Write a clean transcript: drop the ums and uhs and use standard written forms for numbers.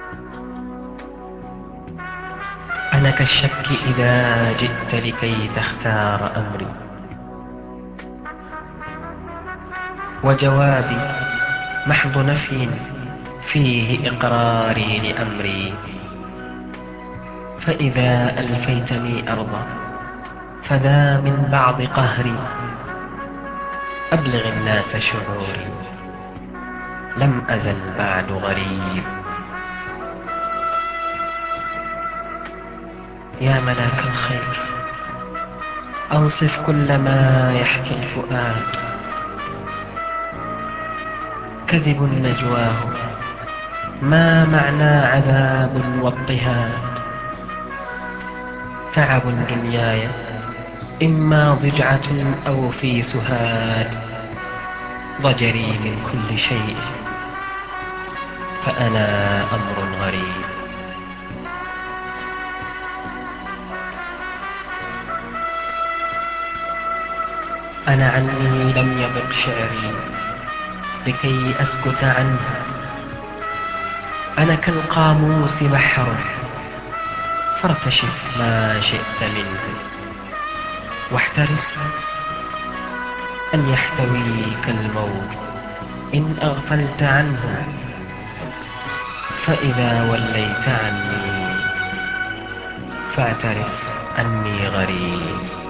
أنا كالشك إذا جئت لكي تختار أمري، وجوابي محض نفي فيه إقراري لأمري. فإذا ألفيتني أرضا فذا من بعض قهري، أبلغ الناس شعوري لم أزل بعد غريب. يا ملاك الخير أنصف كل ما يحكي الفؤاد، كذب نجواه ما معنى عذاب واضطهاد. تعب دنياي إما ضجعة أو في سهاد، ضجري من كل شيء فأنا أمر غريب. أنا عني لم يضق شعري لكي أسكت عنها، أنا كالقاموس بحر فارتشف ما شئت منه، واحترس أن يحتويك الموت إن أغفلت عنه. فإذا وليت عني فاعترف أني غريب.